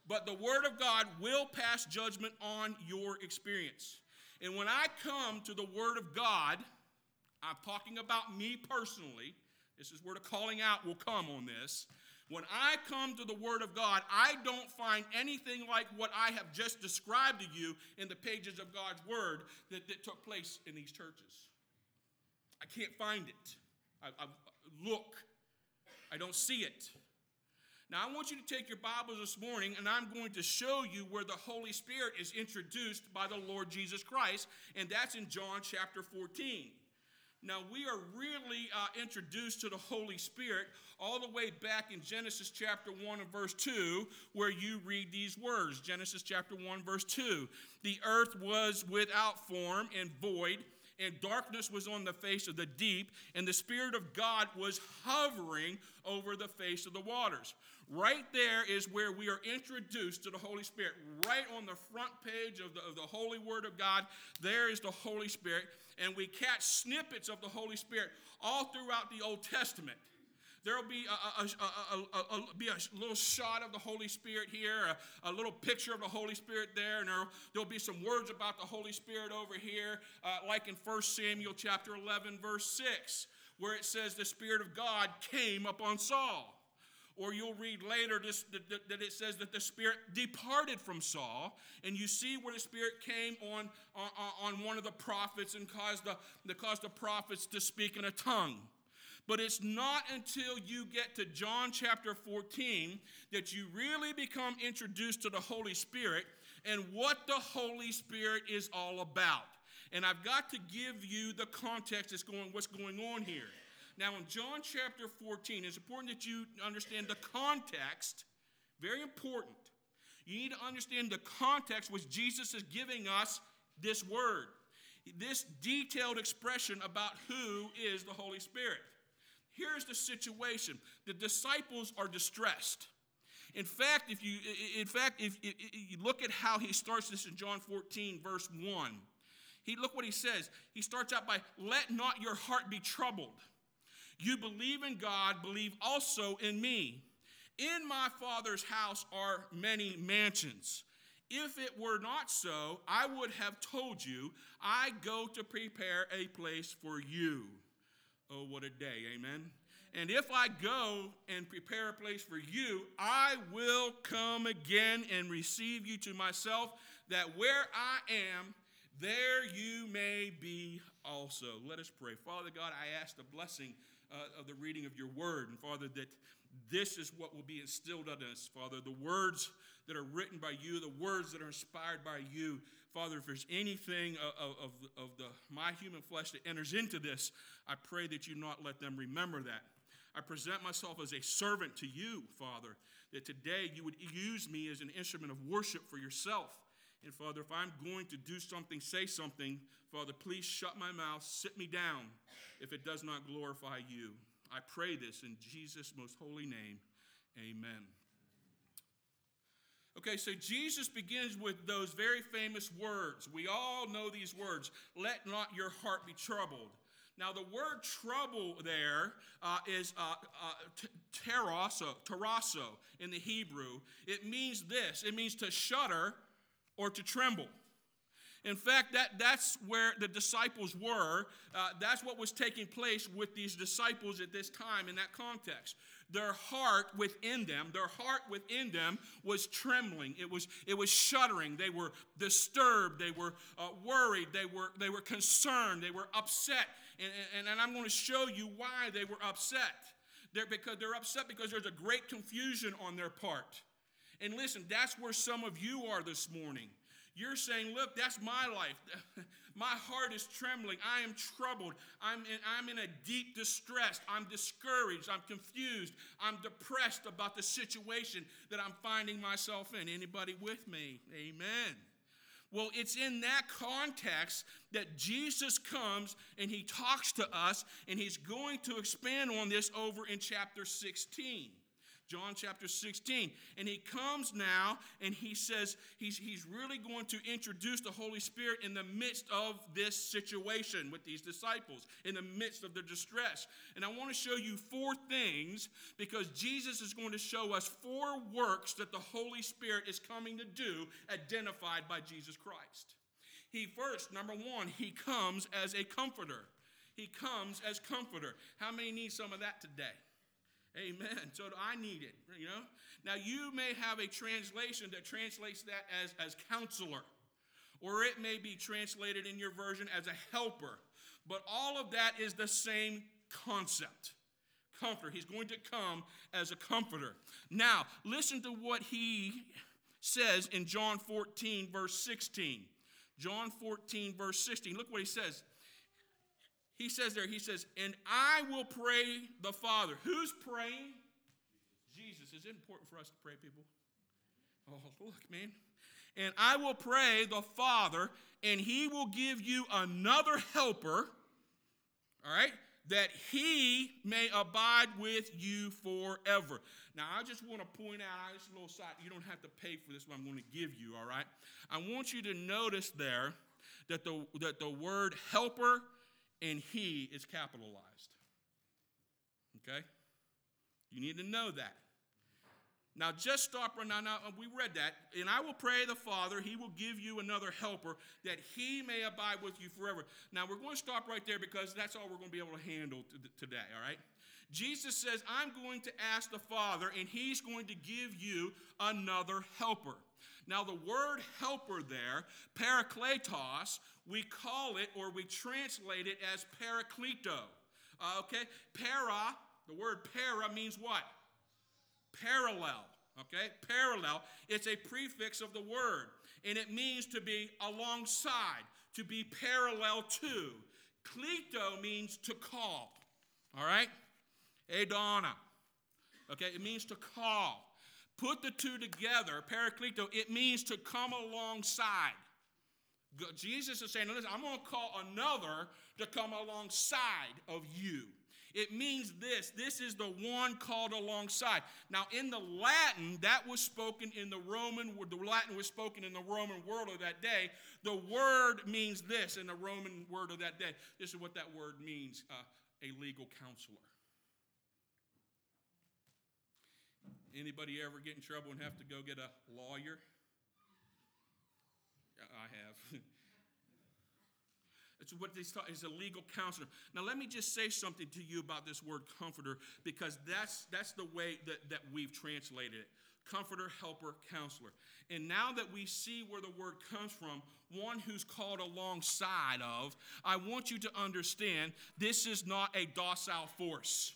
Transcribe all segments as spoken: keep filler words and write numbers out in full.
but the Word of God will pass judgment on your experience. And when I come to the Word of God, I'm talking about me personally. This is where the calling out will come on this. When I come to the Word of God, I don't find anything like what I have just described to you in the pages of God's Word that, that took place in these churches. I can't find it. I, I look. I don't see it. Now, I want you to take your Bibles this morning, and I'm going to show you where the Holy Spirit is introduced by the Lord Jesus Christ, and that's in John chapter fourteen. Now, we are really uh, introduced to the Holy Spirit all the way back in Genesis chapter one and verse two, where you read these words. Genesis chapter one, verse two. The earth was without form and void, and darkness was on the face of the deep, and the Spirit of God was hovering over the face of the waters. Right there is where we are introduced to the Holy Spirit. Right on the front page of the, of the Holy Word of God, there is the Holy Spirit. And we catch snippets of the Holy Spirit all throughout the Old Testament. There will be a, a, a, a, a, be a little shot of the Holy Spirit here, a, a little picture of the Holy Spirit there, and there will be some words about the Holy Spirit over here, uh, like in First Samuel chapter eleven, verse six, where it says the Spirit of God came upon Saul. Or you'll read later this, that, that it says that the Spirit departed from Saul, and you see where the Spirit came on, on, on one of the prophets and caused the, the, caused the prophets to speak in a tongue. But it's not until you get to John chapter fourteen that you really become introduced to the Holy Spirit and what the Holy Spirit is all about. And I've got to give you the context that's going, what's going on here. Now, in John chapter fourteen, it's important that you understand the context. Very important. You need to understand the context which Jesus is giving us this word. This detailed expression about who is the Holy Spirit. Here's the situation. The disciples are distressed. In fact, if you in fact, if, if, if you look at how he starts this in John fourteen, verse one, he look what he says. He starts out by, "Let not your heart be troubled. You believe in God, believe also in me. In my Father's house are many mansions. If it were not so, I would have told you, I go to prepare a place for you." Oh, what a day, amen. "And if I go and prepare a place for you, I will come again and receive you to myself, that where I am, there you may be also." Let us pray. Father God, I ask the blessing Uh, of the reading of your word. And Father, that this is what will be instilled in us. Father, the words that are written by you, the words that are inspired by you. Father, if there's anything of, of, of the my human flesh that enters into this, I pray that you not let them remember that. I present myself as a servant to you, Father, that today you would use me as an instrument of worship for yourself. And Father, if I'm going to do something, say something, Father, please shut my mouth, sit me down if it does not glorify you. I pray this in Jesus' most holy name. Amen. Okay, so Jesus begins with those very famous words. We all know these words. "Let not your heart be troubled." Now, the word trouble there uh, is uh, uh, t- terasso, terasso in the Hebrew. It means this. It means to shudder or to tremble. In fact, that, that's where the disciples were. Uh, that's what was taking place with these disciples at this time in that context. Their heart within them, their heart within them was trembling. It was, it was shuddering. They were disturbed. They were uh, worried. They were, they were concerned. They were upset. And, and, and I'm going to show you why they were upset. They're, because they're upset because there's a great confusion on their part. And listen, that's where some of you are this morning. You're saying, look, that's my life. My heart is trembling. I am troubled. I'm in, I'm in a deep distress. I'm discouraged. I'm confused. I'm depressed about the situation that I'm finding myself in. Anybody with me? Amen. Well, it's in that context that Jesus comes and he talks to us, and he's going to expand on this over in chapter sixteen. John chapter sixteen. And he comes now and he says he's, he's really going to introduce the Holy Spirit in the midst of this situation with these disciples, in the midst of their distress. And I want to show you four things because Jesus is going to show us four works that the Holy Spirit is coming to do, identified by Jesus Christ. He first, number one, he comes as a comforter. He comes as comforter. How many need some of that today? Amen. So I need it, you know. Now, you may have a translation that translates that as, as counselor, or it may be translated in your version as a helper. But all of that is the same concept. Comforter. He's going to come as a comforter. Now, listen to what he says in John fourteen, verse sixteen. John fourteen, verse sixteen. Look what he says. He says there, he says, and I will pray the Father. Who's praying? Jesus. Is it important for us to pray, people? Oh, look, man. And I will pray the Father, and he will give you another helper, all right, that he may abide with you forever. Now, I just want to point out, just a little side, you don't have to pay for this, what I'm going to give you, all right? I want you to notice there that the, that the word helper and he is capitalized. Okay? You need to know that. Now, just stop right now. Now, we read that. And I will pray the Father, he will give you another helper, that he may abide with you forever. Now, we're going to stop right there because that's all we're going to be able to handle today, all right? Jesus says, I'm going to ask the Father, and he's going to give you another helper. Now, the word helper there, parakletos, we call it or we translate it as parakleto. Uh, okay? Para, the word para means what? Parallel. Okay? Parallel. It's a prefix of the word. And it means to be alongside, to be parallel to. Kleto means to call. All right? Edana. Okay? It means to call. Put the two together, parakleto, it means to come alongside. Jesus is saying, listen, I'm going to call another to come alongside of you. It means this. This is the one called alongside. Now, in the Latin, that was spoken in the Roman, the Latin was spoken in the Roman world of that day. The word means this in the Roman word of that day. This is what that word means, uh, a legal counselor. Anybody ever get in trouble and have to go get a lawyer? I have. It's what they thought is a legal counselor. Now, let me just say something to you about this word comforter, because that's that's the way that, that we've translated it. Comforter, helper, counselor. And now that we see where the word comes from, one who's called alongside of, I want you to understand this is not a docile force.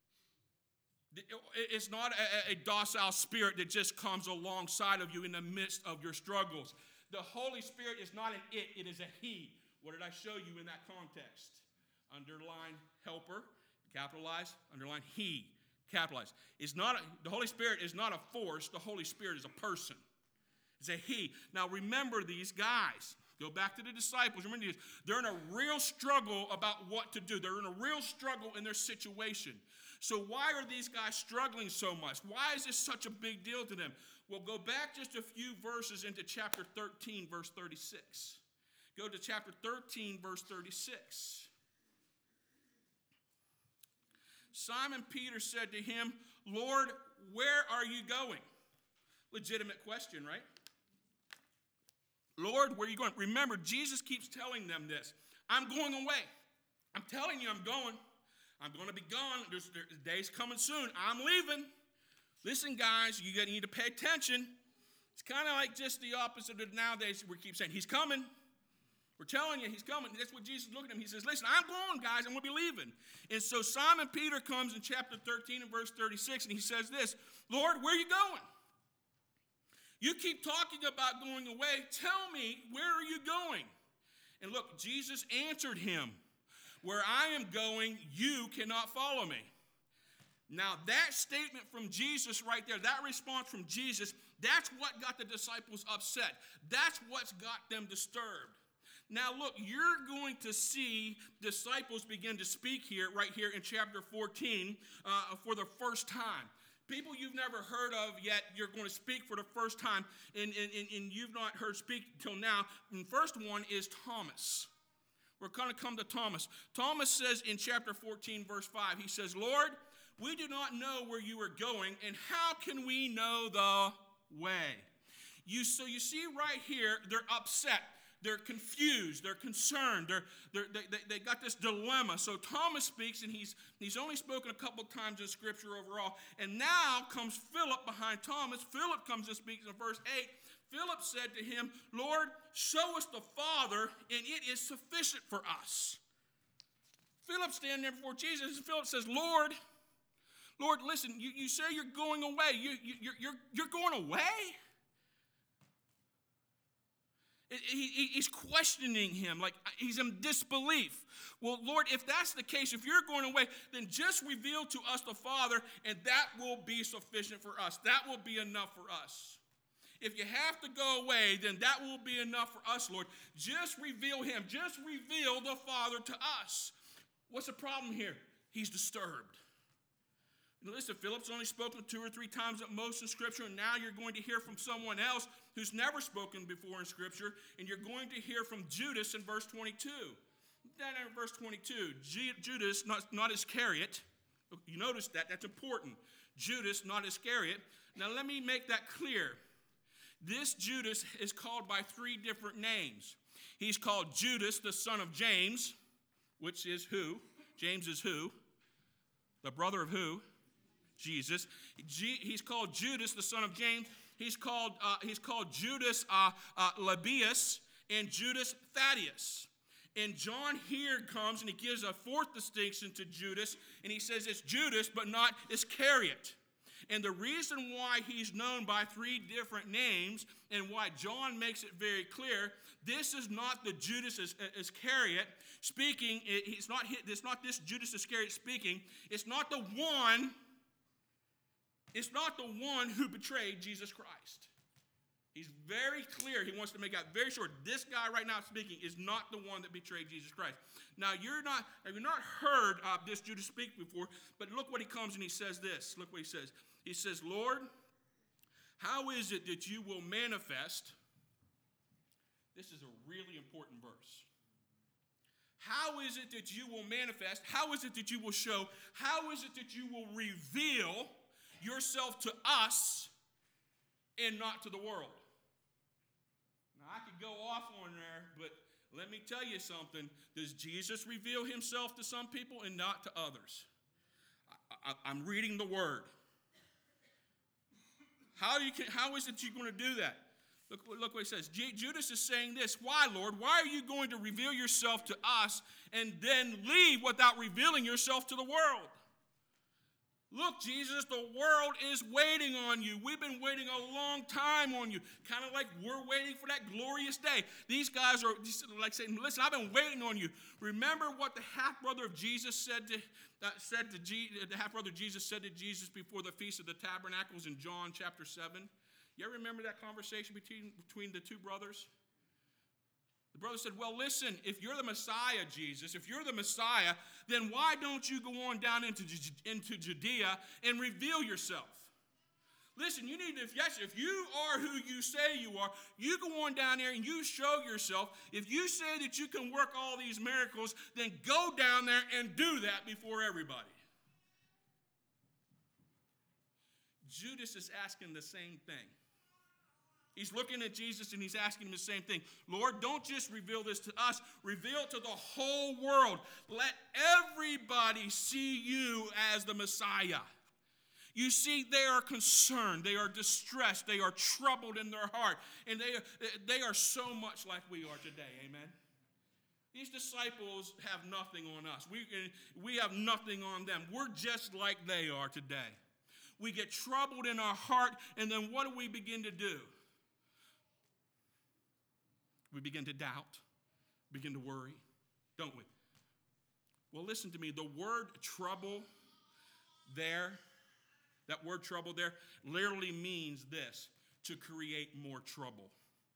It's not a, a docile spirit that just comes alongside of you in the midst of your struggles. The Holy Spirit is not an it, it is a he. What did I show you in that context? Underline helper, capitalize, underline he, capitalize. It's not a, the Holy Spirit is not a force, the Holy Spirit is a person. It's a he. Now remember these guys. Go back to the disciples. Remember these. They're in a real struggle about what to do. They're in a real struggle in their situation. So why are these guys struggling so much? Why is this such a big deal to them? Well, go back just a few verses into chapter thirteen, verse thirty-six. Go to chapter thirteen, verse thirty-six. Simon Peter said to him, Lord, where are you going? Legitimate question, right? Lord, where are you going? Remember, Jesus keeps telling them this. I'm going away. I'm telling you I'm going. I'm going to be gone. There's, there's days coming soon. I'm leaving. Listen, guys, you need to pay attention. It's kind of like just the opposite of nowadays. We keep saying, he's coming. We're telling you, he's coming. That's what Jesus is looking at him. He says, listen, I'm going, guys. I'm going to be leaving. And so Simon Peter comes in chapter thirteen and verse thirty-six, and he says this, Lord, where are you going? You keep talking about going away. Tell me, where are you going? And look, Jesus answered him, where I am going, you cannot follow me. Now, that statement from Jesus right there, that response from Jesus, that's what got the disciples upset. That's what's got them disturbed. Now, look, you're going to see disciples begin to speak here, right here in chapter fourteen, uh, for the first time. People you've never heard of yet, you're going to speak for the first time, and, and, and you've not heard speak till now. And the first one is Thomas. We're going to come to Thomas. Thomas says in chapter fourteen, verse five, he says, Lord, we do not know where you are going, and how can we know the way? You, so you see right here, they're upset. They're confused. They're concerned. They're, they're, they, they, they got this dilemma. So Thomas speaks, and he's, he's only spoken a couple times in Scripture overall. And now comes Philip behind Thomas. Philip comes and speaks in verse eight. Philip said to him, Lord, show us the Father, and it is sufficient for us. Philip standing there before Jesus, and Philip says, Lord, Lord, listen, you, you say you're going away. You, you, you're, you're, you're going away? He, he, he's questioning him, like he's in disbelief. Well, Lord, if that's the case, if you're going away, then just reveal to us the Father, and that will be sufficient for us. That will be enough for us. If you have to go away, then that will be enough for us, Lord. Just reveal him. Just reveal the Father to us. What's the problem here? He's disturbed. Listen, Philip's only spoken two or three times at most in Scripture, and now you're going to hear from someone else who's never spoken before in Scripture, and you're going to hear from Judas in verse twenty-two. Then in verse twenty-two, Judas, not, not Iscariot. You notice that. That's important. Judas, not Iscariot. Now let me make that clear. This Judas is called by three different names. He's called Judas, the son of James, which is who? James is who? The brother of who? Jesus. He's called Judas, the son of James. He's called, uh, he's called Judas uh, uh, Lebbaeus and Judas Thaddeus. And John here comes and he gives a fourth distinction to Judas, and he says it's Judas, but not Iscariot. And the reason why he's known by three different names and why John makes it very clear, this is not the Judas Iscariot speaking. It's not, it's not this Judas Iscariot speaking. It's not the one, it's not the one who betrayed Jesus Christ. He's very clear. He wants to make out very sure this guy right now speaking is not the one that betrayed Jesus Christ. Now, you're not, have you not heard uh, this Judas speak before, but look what he comes and he says this. Look what he says. He says, Lord, how is it that you will manifest? This is a really important verse. How is it that you will manifest? How is it that you will show? How is it that you will reveal yourself to us and not to the world? Now, I could go off on there, but let me tell you something. Does Jesus reveal himself to some people and not to others? I, I, I'm reading the word. How, you can, how is it you're going to do that? Look, look what he says. J- Judas is saying this. Why, Lord? Why are you going to reveal yourself to us and then leave without revealing yourself to the world? Look, Jesus, the world is waiting on you. We've been waiting a long time on you. Kind of like we're waiting for that glorious day. These guys are like saying, listen, I've been waiting on you. Remember what the half-brother of Jesus said to, uh, said to G- the half-brother Jesus said to Jesus before the Feast of the Tabernacles in John chapter seven? You ever remember that conversation between, between the two brothers? The brother said, well, listen, if you're the Messiah, Jesus, if you're the Messiah, then why don't you go on down into, into Judea and reveal yourself? Listen, you need to, if, yes, if you are who you say you are, you go on down there and you show yourself. If you say that you can work all these miracles, then go down there and do that before everybody. Judas is asking the same thing. He's looking at Jesus and he's asking him the same thing. Lord, don't just reveal this to us. Reveal it to the whole world. Let everybody see you as the Messiah. You see, they are concerned. They are distressed. They are troubled in their heart. And they are, they are so much like we are today. Amen? These disciples have nothing on us. We, we have nothing on them. We're just like they are today. We get troubled in our heart, and then what do we begin to do? We begin to doubt, begin to worry, don't we? Well, listen to me. The word trouble there, that word trouble there, literally means this, to create more trouble.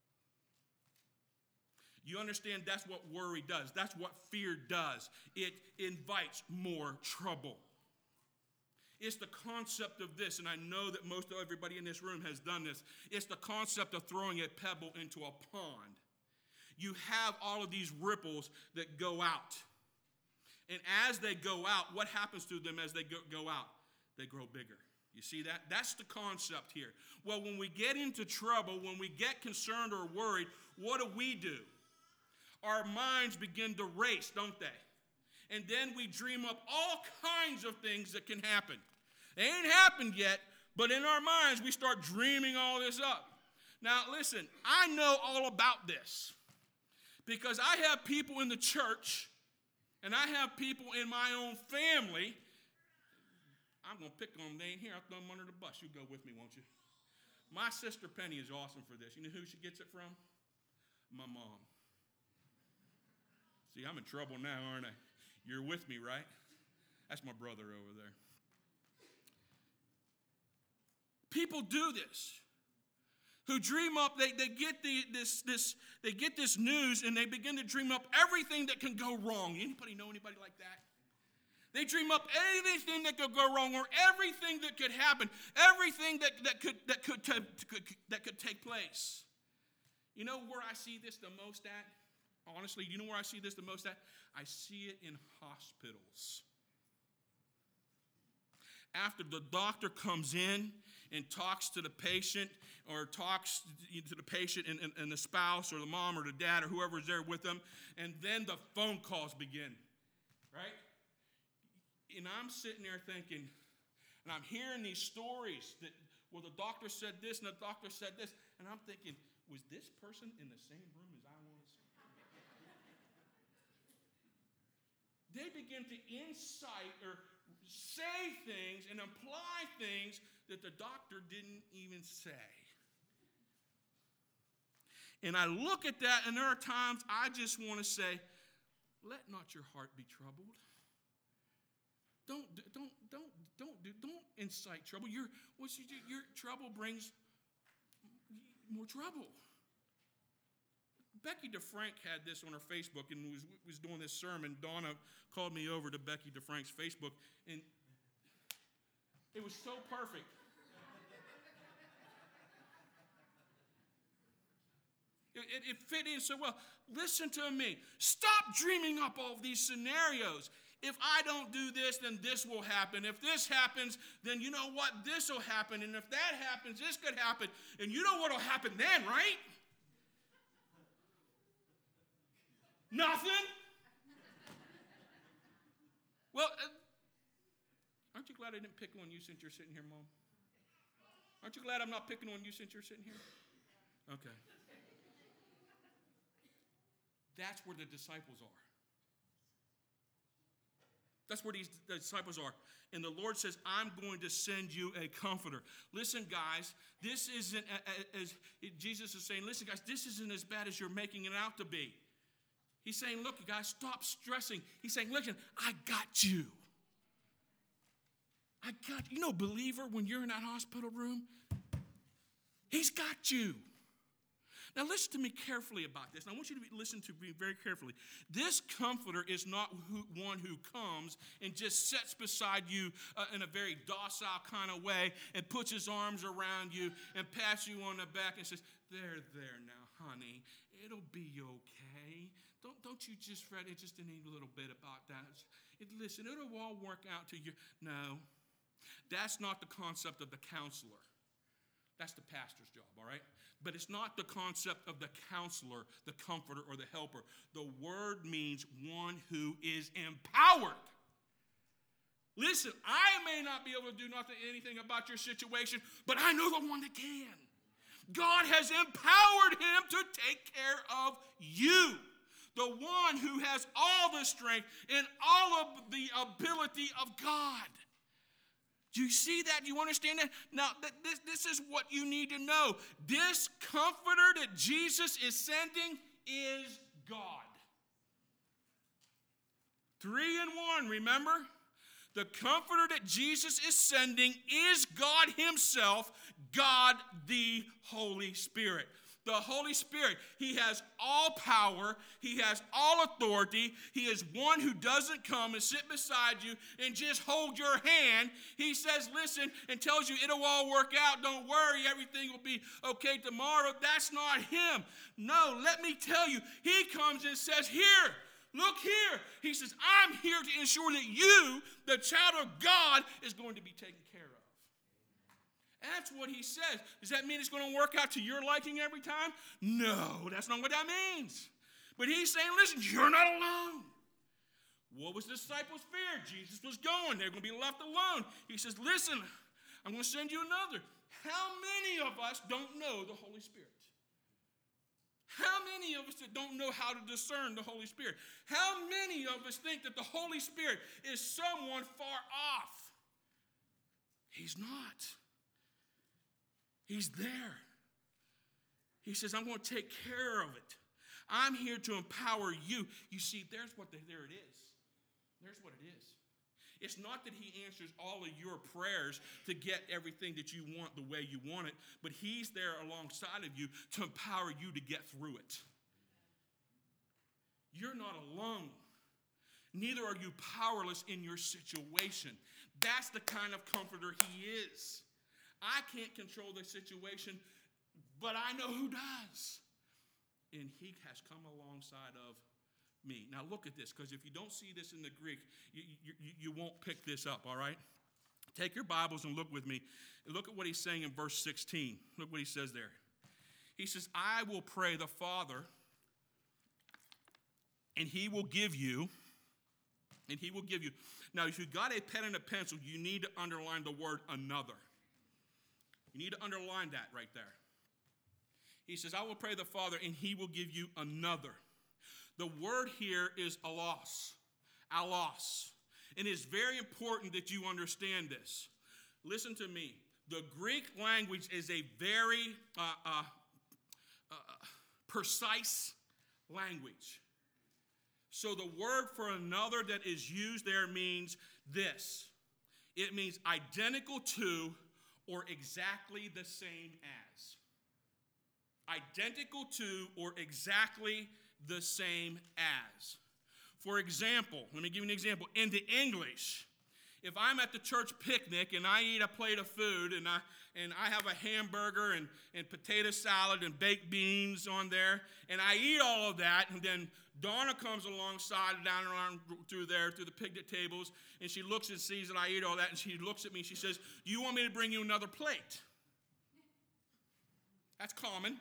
You understand that's what worry does. That's what fear does. It invites more trouble. It's the concept of this, and I know that most of everybody in this room has done this. It's the concept of throwing a pebble into a pond. You have all of these ripples that go out. And as they go out, what happens to them as they go, go out? They grow bigger. You see that? That's the concept here. Well, when we get into trouble, when we get concerned or worried, what do we do? Our minds begin to race, don't they? And then we dream up all kinds of things that can happen. They ain't happened yet, but in our minds, we start dreaming all this up. Now, listen, I know all about this because I have people in the church and I have people in my own family. I'm going to pick on them. They ain't here. I'll throw them under the bus. You go with me, won't you? My sister Penny is awesome for this. You know who she gets it from? My mom. See, I'm in trouble now, aren't I? You're with me, right? That's my brother over there. People do this. Who dream up, they, they get the, this, this, they get this news and they begin to dream up everything that can go wrong. Anybody know anybody like that? They dream up anything that could go wrong or everything that could happen, everything that, that, could, that, could, t- could, that could take place. You know where I see this the most at? Honestly, you know where I see this the most at? I see it in hospitals. After the doctor comes in and talks to the patient or talks to the patient and, and, and the spouse or the mom or the dad or whoever's there with them, and then the phone calls begin, right? And I'm sitting there thinking, and I'm hearing these stories that, well, the doctor said this and the doctor said this, and I'm thinking, was this person in the same room as I was? They begin to incite or say things and imply things that the doctor didn't even say. And I look at that, and there are times I just want to say, let not your heart be troubled. Don't, don't, don't, don't, don't incite trouble. Your, what you do, your trouble brings more trouble. Becky DeFrank had this on her Facebook and was, was doing this sermon. Donna called me over to Becky DeFrank's Facebook, and it was so perfect. It, it, it fit in so well. Listen to me. Stop dreaming up all these scenarios. If I don't do this, then this will happen. If this happens, then you know what? This will happen. And if that happens, this could happen. And you know what will happen then, right? Nothing? Well, uh, aren't you glad I didn't pick on you since you're sitting here, Mom? Aren't you glad I'm not picking on you since you're sitting here? Okay. That's where the disciples are. That's where these the disciples are. And the Lord says, I'm going to send you a comforter. Listen, guys, this isn't, as Jesus is saying, listen, guys, this isn't as bad as you're making it out to be. He's saying, look, guys, stop stressing. He's saying, listen, I got you. I got you. You know, believer, when you're in that hospital room, he's got you. Now, listen to me carefully about this. And I want you to be, listen to me very carefully. This comforter is not who, one who comes and just sits beside you uh, in a very docile kind of way and puts his arms around you and pats you on the back and says, there, there now, honey, it'll be okay. Don't, don't you just fret it just any little bit about that. It, listen, it'll all work out to you. No, that's not the concept of the counselor. That's the pastor's job, all right? But it's not the concept of the counselor, the comforter, or the helper. The word means one who is empowered. Listen, I may not be able to do nothing, anything about your situation, but I know the one that can. God has empowered him to take care of you. The one who has all the strength and all of the ability of God. Do you see that? Do you understand that? Now, this, this is what you need to know. This comforter that Jesus is sending is God. Three in one, remember? The comforter that Jesus is sending is God himself, God the Holy Spirit. The Holy Spirit, he has all power. He has all authority. He is one who doesn't come and sit beside you and just hold your hand. He says, listen, and tells you it'll all work out. Don't worry, everything will be okay tomorrow. That's not him. No, let me tell you, he comes and says, here, look here. He says, I'm here to ensure that you, the child of God, is going to be taken care of. That's what he says. Does that mean it's going to work out to your liking every time? No, that's not what that means. But he's saying, listen, you're not alone. What was the disciples' fear? Jesus was going. They're going to be left alone. He says, listen, I'm going to send you another. How many of us don't know the Holy Spirit? How many of us that don't know how to discern the Holy Spirit? How many of us think that the Holy Spirit is someone far off? He's not. He's there. He says, I'm going to take care of it. I'm here to empower you. You see, there's what the, there it is. There's what it is. It's not that he answers all of your prayers to get everything that you want the way you want it, but he's there alongside of you to empower you to get through it. You're not alone. Neither are you powerless in your situation. That's the kind of comforter he is. I can't control the situation, but I know who does. And he has come alongside of me. Now look at this, because if you don't see this in the Greek, you, you, you won't pick this up, all right? Take your Bibles and look with me. Look at what he's saying in verse sixteen. Look what he says there. He says, I will pray the Father, and he will give you, and he will give you. Now, if you've got a pen and a pencil, you need to underline the word another. You need to underline that right there. He says, I will pray the Father, and he will give you another. The word here is allos. Allos. And it's very important that you understand this. Listen to me. The Greek language is a very uh, uh, uh, precise language. So the word for another that is used there means this. It means identical to or exactly the same as. Identical to or exactly the same as. For example, let me give you an example. In the English, if I'm at the church picnic and I eat a plate of food and I and I have a hamburger and, and potato salad and baked beans on there, and I eat all of that, and then Donna comes alongside down around through there, through the picnic tables, and she looks and sees that I eat all that, and she looks at me and she says, do you want me to bring you another plate? That's common.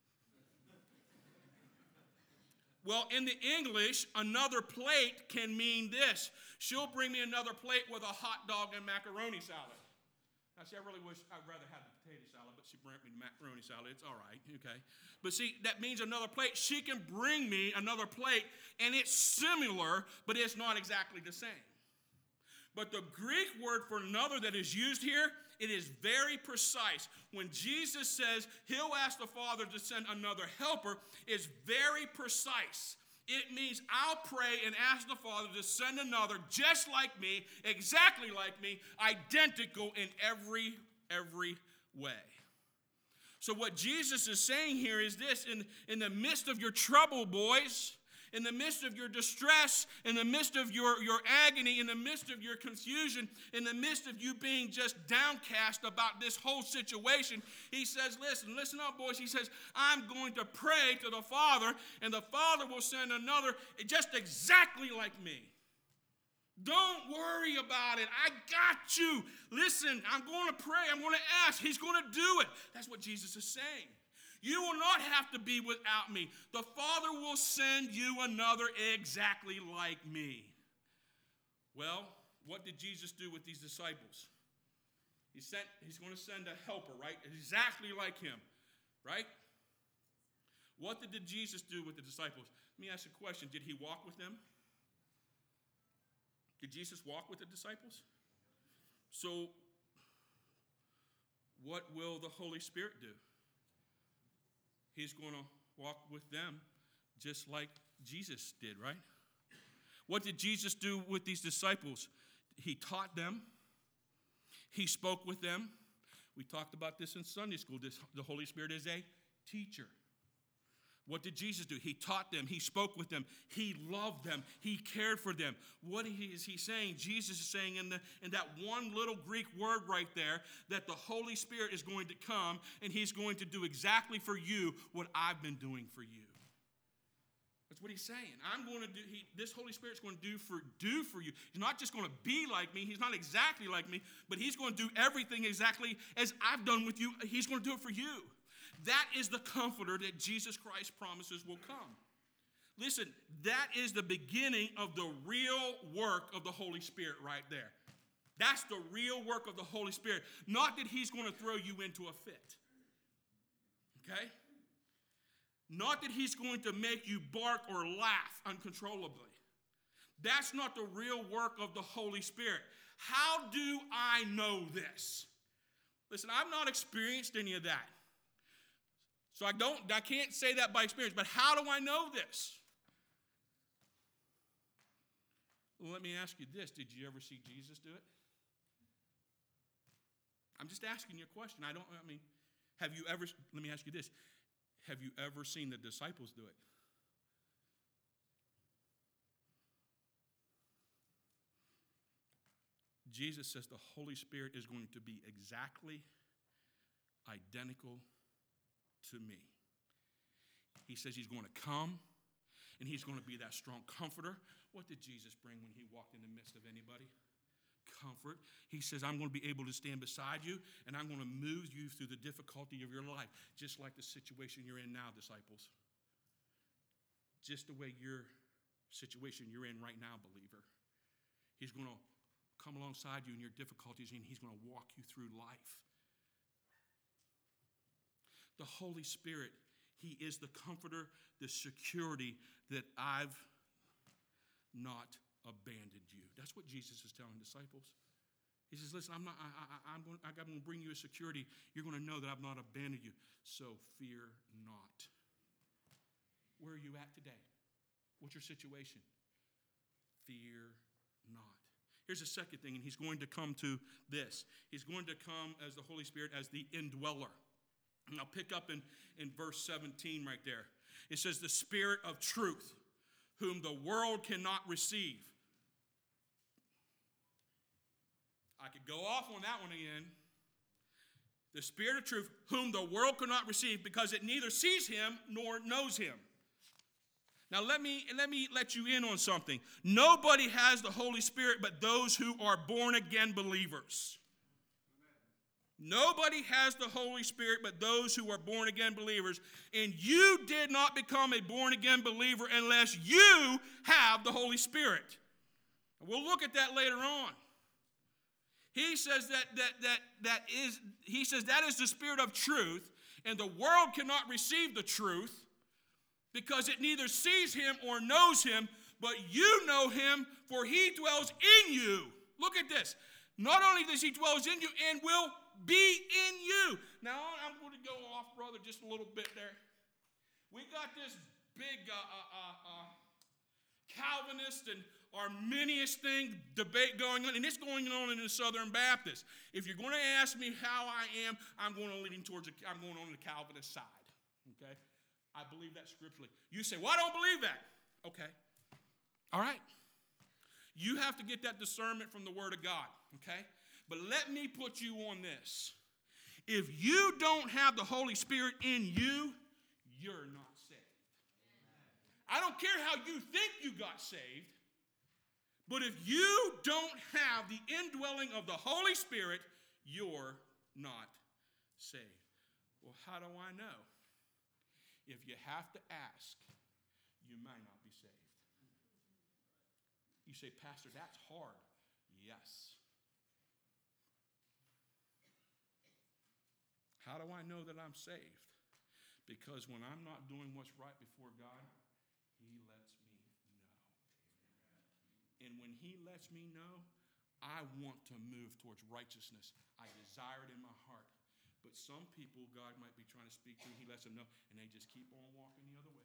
Well, in the English, another plate can mean this. She'll bring me another plate with a hot dog and macaroni salad. Now, see, I really wish I'd rather have the potato salad, but she brought me the macaroni salad. It's all right, okay. But see, that means another plate. She can bring me another plate, and it's similar, but it's not exactly the same. But the Greek word for another that is used here, it is very precise. When Jesus says he'll ask the Father to send another helper, it's very precise. It means I'll pray and ask the Father to send another just like me, exactly like me, identical in every, every way. So what Jesus is saying here is this, in, in the midst of your trouble, boys, in the midst of your distress, in the midst of your, your agony, in the midst of your confusion, in the midst of you being just downcast about this whole situation, he says, listen, listen up, boys. He says, I'm going to pray to the Father, and the Father will send another just exactly like me. Don't worry about it. I got you. Listen, I'm going to pray. I'm going to ask. He's going to do it. That's what Jesus is saying. You will not have to be without me. The Father will send you another exactly like me. Well, what did Jesus do with these disciples? He sent, he's going to send a helper, right? Exactly like him, right? What did Jesus do with the disciples? Let me ask you a question. Did he walk with them? Did Jesus walk with the disciples? So, what will the Holy Spirit do? He's going to walk with them just like Jesus did, right? What did Jesus do with these disciples? He taught them. He spoke with them. We talked about this in Sunday school. This, the Holy Spirit is a teacher. What did Jesus do? He taught them. He spoke with them. He loved them. He cared for them. What is he saying? Jesus is saying in, the, in that one little Greek word right there that the Holy Spirit is going to come and he's going to do exactly for you what I've been doing for you. That's what he's saying. I'm going to do, he, this Holy Spirit's going to do for, do for you. He's not just going to be like me. He's not exactly like me, but he's going to do everything exactly as I've done with you. He's going to do it for you. That is the comforter that Jesus Christ promises will come. Listen, that is the beginning of the real work of the Holy Spirit right there. That's the real work of the Holy Spirit. Not that he's going to throw you into a fit. Okay? Not that he's going to make you bark or laugh uncontrollably. That's not the real work of the Holy Spirit. How do I know this? Listen, I've not experienced any of that. So I don't, I can't say that by experience, but how do I know this? Well, let me ask you this. Did you ever see Jesus do it? I'm just asking you a question. I don't, I mean, have you ever, let me ask you this. Have you ever seen the disciples do it? Jesus says the Holy Spirit is going to be exactly identical to me. He says he's going to come and he's going to be that strong comforter. What did Jesus bring when he walked in the midst of anybody? Comfort. He says, I'm going to be able to stand beside you and I'm going to move you through the difficulty of your life, just like the situation you're in now, disciples. Just the way your situation you're in right now, believer. He's going to come alongside you in your difficulties and he's going to walk you through life. The Holy Spirit, he is the comforter, the security that I've not abandoned you. That's what Jesus is telling disciples. He says, listen, I'm, not, I, I, I'm, going, I'm going to bring you a security. You're going to know that I've not abandoned you. So fear not. Where are you at today? What's your situation? Fear not. Here's the second thing, and he's going to come to this. He's going to come as the Holy Spirit, as the indweller. And I'll pick up in, in verse seventeen right there. It says, the Spirit of truth, whom the world cannot receive. I could go off on that one again. The Spirit of truth, whom the world cannot receive, because it neither sees him nor knows him. Now let me, let me let you in on something. Nobody has the Holy Spirit but those who are born again believers. Nobody has the Holy Spirit but those who are born again believers. And you did not become a born again believer unless you have the Holy Spirit. We'll look at that later on. He says that that that that is he says that is the Spirit of truth, and the world cannot receive the truth because it neither sees him or knows him, but you know him, for he dwells in you. Look at this. Not only does he dwell in you and will be in you. Now, I'm going to go off, brother, just a little bit there. We got this big uh, uh, uh, Calvinist and Arminius thing, debate going on, and it's going on in the Southern Baptist. If you're going to ask me how I am, I'm going to lean towards, a, I'm going on the Calvinist side, okay? I believe that scripturally. You say, well, I don't believe that. Okay. All right. You have to get that discernment from the Word of God, okay? But let me put you on this. If you don't have the Holy Spirit in you, you're not saved. I don't care how you think you got saved, but if you don't have the indwelling of the Holy Spirit, you're not saved. Well, how do I know? If you have to ask, you might not be saved. You say, Pastor, that's hard. Yes. How do I know that I'm saved? Because when I'm not doing what's right before God, he lets me know. And when he lets me know, I want to move towards righteousness. I desire it in my heart. But some people, God might be trying to speak to, and he lets them know, and they just keep on walking the other way.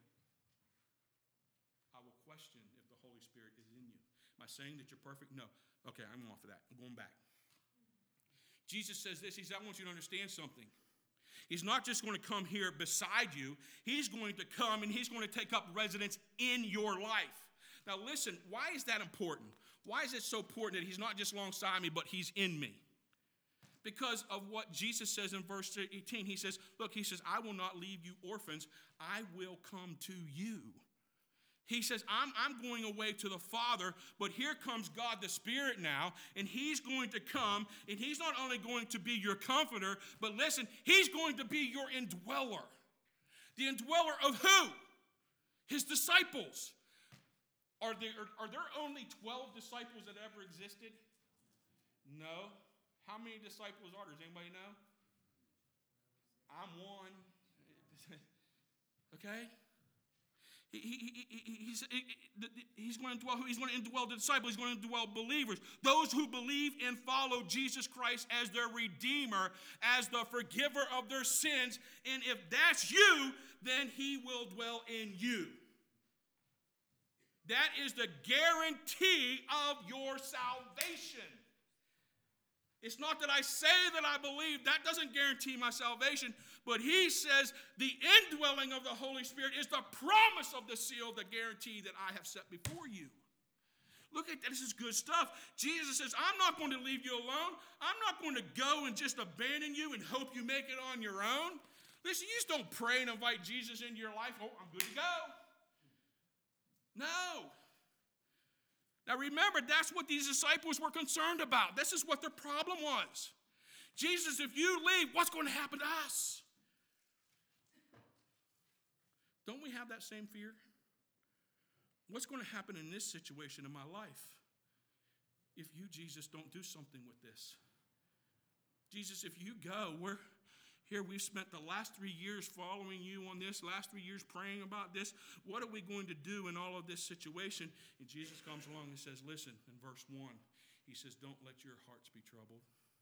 I will question if the Holy Spirit is in you. Am I saying that you're perfect? No. Okay, I'm off of that. I'm going back. Jesus says this. He says, I want you to understand something. He's not just going to come here beside you. He's going to come and he's going to take up residence in your life. Now listen, why is that important? Why is it so important that he's not just alongside me, but he's in me? Because of what Jesus says in verse eighteen. He says, look, he says, I will not leave you orphans. I will come to you. He says, I'm, I'm going away to the Father, but here comes God the Spirit now, and he's going to come, and he's not only going to be your comforter, but listen, he's going to be your indweller. The indweller of who? His disciples. Are there, are, are there only twelve disciples that ever existed? No. How many disciples are there? Does anybody know? I'm one. Okay? He, he, he, he's, he's, going to dwell, he's going to indwell the disciples. He's going to indwell believers. Those who believe and follow Jesus Christ as their Redeemer, as the forgiver of their sins. And if that's you, then he will dwell in you. That is the guarantee of your salvation. It's not that I say that I believe. That doesn't guarantee my salvation. But he says the indwelling of the Holy Spirit is the promise of the seal, the guarantee that I have set before you. Look at that. This is good stuff. Jesus says, I'm not going to leave you alone. I'm not going to go and just abandon you and hope you make it on your own. Listen, you just don't pray and invite Jesus into your life. Oh, I'm good to go. No. Now remember, that's what these disciples were concerned about. This is what their problem was. Jesus, if you leave, what's going to happen to us? Don't we have that same fear? What's going to happen in this situation in my life if you, Jesus, don't do something with this? Jesus, if you go, we're here, we've spent the last three years following you on this, last three years praying about this. What are we going to do in all of this situation? And Jesus comes along and says, listen, in verse one, he says, don't let your hearts be troubled.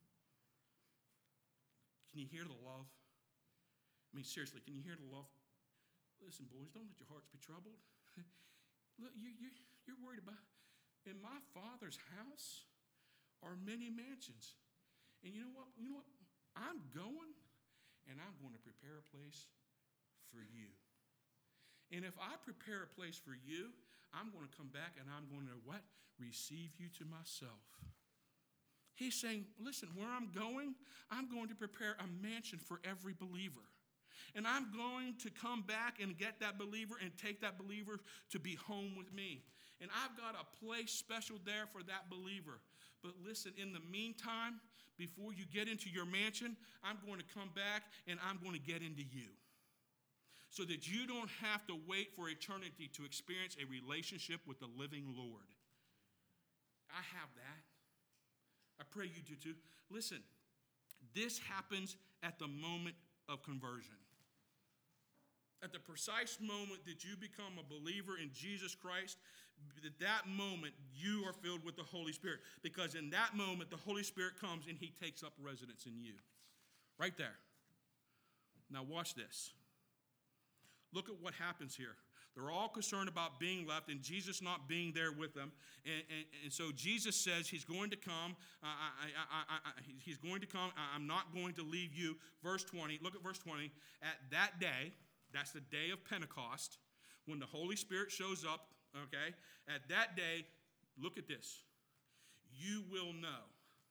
Can you hear the love? I mean, seriously, can you hear the love? Listen, boys, don't let your hearts be troubled. Look, you, you, you're worried about, in my Father's house are many mansions. And you know what? You know what? I'm going. And I'm going to prepare a place for you. And if I prepare a place for you, I'm going to come back and I'm going to what? Receive you to myself. He's saying, listen, where I'm going, I'm going to prepare a mansion for every believer. And I'm going to come back and get that believer and take that believer to be home with me. And I've got a place special there for that believer. But listen, in the meantime, before you get into your mansion, I'm going to come back and I'm going to get into you. So that you don't have to wait for eternity to experience a relationship with the living Lord. I have that. I pray you do too. Listen, this happens at the moment of conversion. At the precise moment that you become a believer in Jesus Christ, at that moment, you are filled with the Holy Spirit. Because in that moment, the Holy Spirit comes and he takes up residence in you. Right there. Now watch this. Look at what happens here. They're all concerned about being left and Jesus not being there with them. And, and, and so Jesus says he's going to come. Uh, I, I, I, I, he's going to come. I'm not going to leave you. Verse twenty. Look at verse twenty. At that day, that's the day of Pentecost, when the Holy Spirit shows up, okay? At that day, look at this. You will know.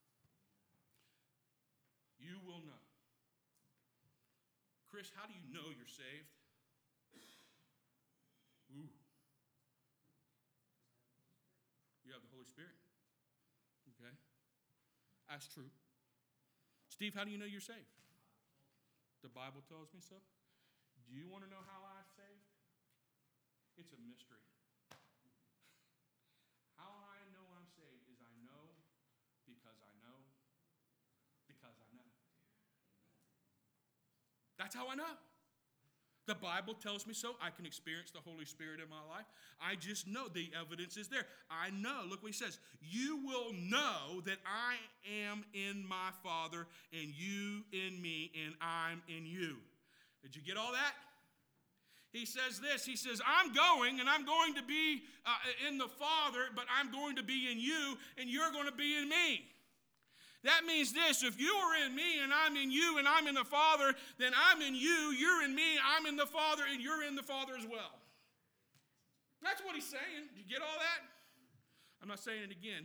You will know. Chris, how do you know you're saved? Ooh. You have the Holy Spirit. Okay. That's true. Steve, how do you know you're saved? The Bible tells me so. Do you want to know how I'm saved? It's a mystery. How I know I'm saved is I know because I know because I know. That's how I know. The Bible tells me so. I can experience the Holy Spirit in my life. I just know the evidence is there. I know. Look what he says. You will know that I am in my Father and you in me and I'm in you. Did you get all that? He says this. He says, I'm going and I'm going to be uh, in the Father, but I'm going to be in you and you're going to be in me. That means this: if you are in me and I'm in you and I'm in the Father, then I'm in you, you're in me, I'm in the Father, and you're in the Father as well. That's what he's saying. Did you get all that? I'm not saying it again.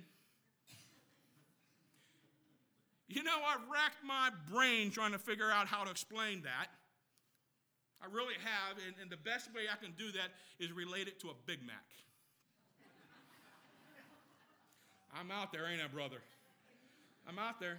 You know, I've racked my brain trying to figure out how to explain that. I really have, and, and the best way I can do that is relate it to a Big Mac. I'm out there, ain't I, brother? I'm out there.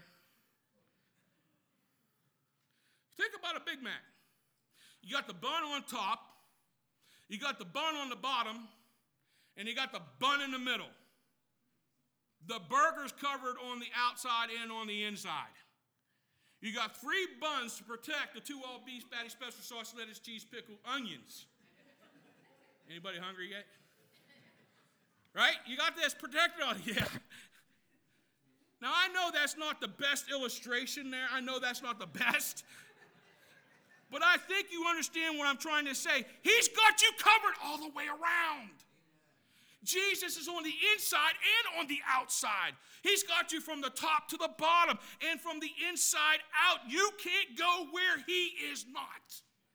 Think about a Big Mac. You got the bun on top, you got the bun on the bottom, and you got the bun in the middle. The burger's covered on the outside and on the inside. You got three buns to protect the two all-beef patty, special sauce, lettuce, cheese, pickle, onions. Anybody hungry yet? Right? You got this protected on it. Yeah. Now, I know that's not the best illustration there. I know that's not the best. But I think you understand what I'm trying to say. He's got you covered all the way around. Jesus is on the inside and on the outside. He's got you from the top to the bottom and from the inside out. You can't go where he is not.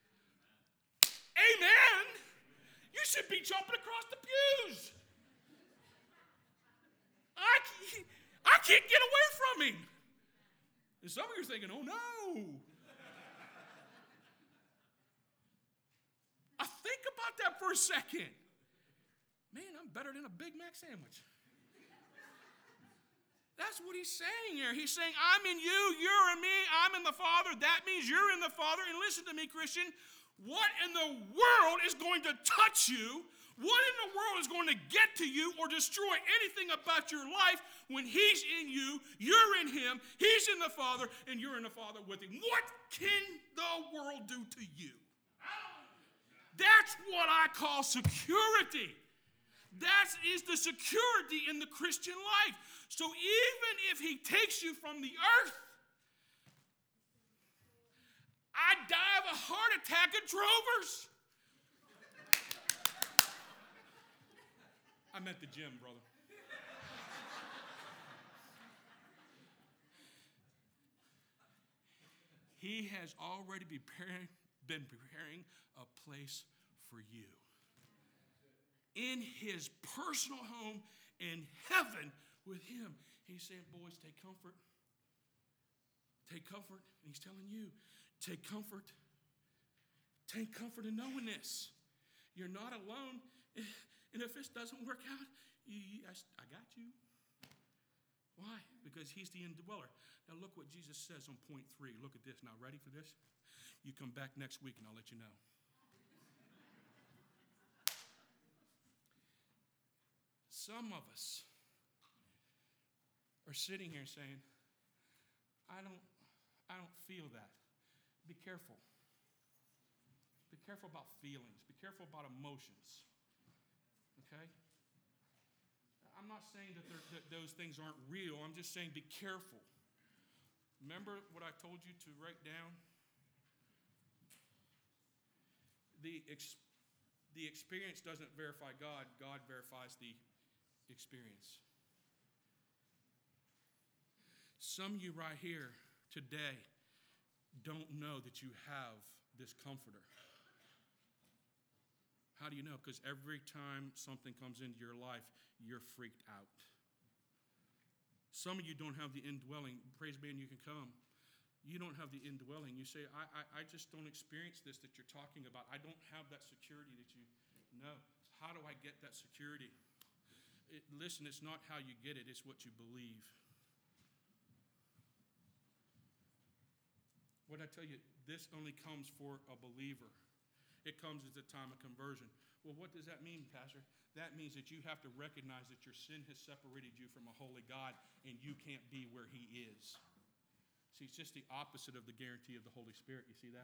Amen. You should be jumping across the pews. I, I can't get away from him. And some of you are thinking, oh no. I think about that for a second. Man, I'm better than a Big Mac sandwich. That's what he's saying here. He's saying, I'm in you, you're in me, I'm in the Father. That means you're in the Father. And listen to me, Christian. What in the world is going to touch you? What in the world is going to get to you or destroy anything about your life when he's in you, you're in him, he's in the Father, and you're in the Father with him? What can the world do to you? That's what I call security. That is the security in the Christian life. So even if he takes you from the earth, I die of a heart attack at Drovers. I meant the gym, brother. He has already preparing, been preparing a place for you. In his personal home in heaven with him. He's saying, boys, take comfort. Take comfort. And he's telling you, take comfort. Take comfort in knowing this. You're not alone. And if this doesn't work out, you, I, I got you. Why? Because he's the indweller. Now look what Jesus says on point three. Look at this. Now, ready for this? You come back next week and I'll let you know. Some of us are sitting here saying, I don't, I don't feel that. Be careful. Be careful about feelings. Be careful about emotions. Okay? I'm not saying that, that those things aren't real. I'm just saying be careful. Remember what I told you to write down? The, ex, the experience doesn't verify God. God verifies the experience. Some of you right here today don't know that you have this comforter. How do you know? Because every time something comes into your life, you're freaked out. Some of you don't have the indwelling. Praise be, and you can come. You don't have the indwelling. You say, I, I, I just don't experience this that you're talking about. I don't have that security that you know. How do I get that security? It, listen, it's not how you get it, it's what you believe. What I tell you, this only comes for a believer. It comes at the time of conversion. Well, what does that mean, Pastor? That means that you have to recognize that your sin has separated you from a holy God and you can't be where he is. See, it's just the opposite of the guarantee of the Holy Spirit. You see that?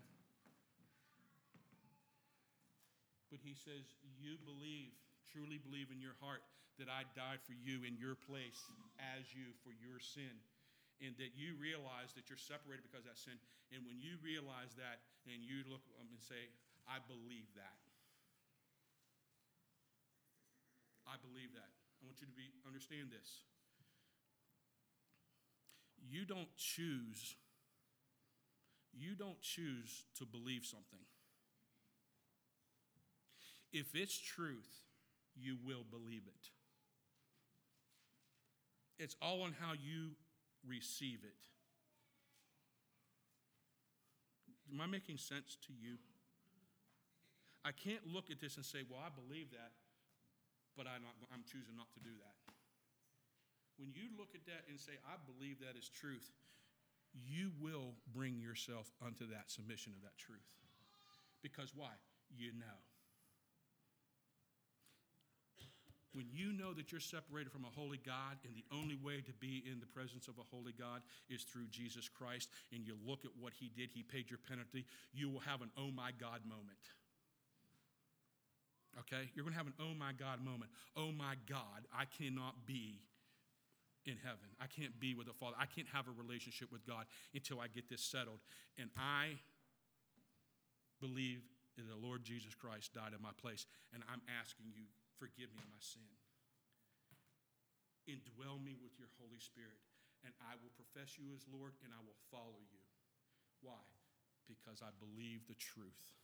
But he says, you believe, truly believe in your heart that I died for you in your place as you for your sin. And that you realize that you're separated because of that sin. And when you realize that and you look um, and say, I believe that. I believe that. I want you to be understand this. You don't choose, you don't choose to believe something. If it's truth, you will believe it. It's all on how you receive it. Am I making sense to you? I can't look at this and say, well, I believe that, but I'm, not, I'm choosing not to do that. When you look at that and say, I believe that is truth, you will bring yourself unto that submission of that truth. Because why? You know. When you know that you're separated from a holy God, and the only way to be in the presence of a holy God is through Jesus Christ, and you look at what he did, he paid your penalty, you will have an oh my God moment. Okay? You're going to have an oh my God moment. Oh my God, I cannot be in heaven. I can't be with the Father. I can't have a relationship with God until I get this settled. And I believe that the Lord Jesus Christ died in my place, and I'm asking you, forgive me of my sin. Indwell me with your Holy Spirit, and I will profess you as Lord, and I will follow you. Why? Because I believe the truth.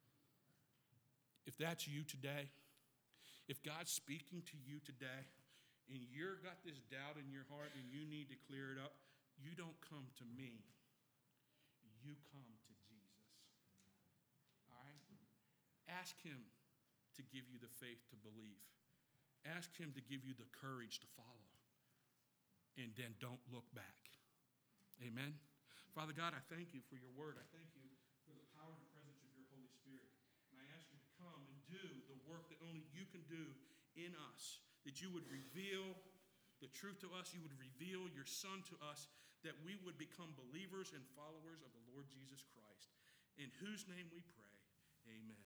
If that's you today, if God's speaking to you today, and you've got this doubt in your heart and you need to clear it up, you don't come to me. You come to Jesus. All right? Ask him to give you the faith to believe. Ask him to give you the courage to follow. And then don't look back. Amen? Father God, I thank you for your word. I thank you for the power and presence of your Holy Spirit. And I ask you to come and do the work that only you can do in us. That you would reveal the truth to us. You would reveal your Son to us. That we would become believers and followers of the Lord Jesus Christ. In whose name we pray. Amen.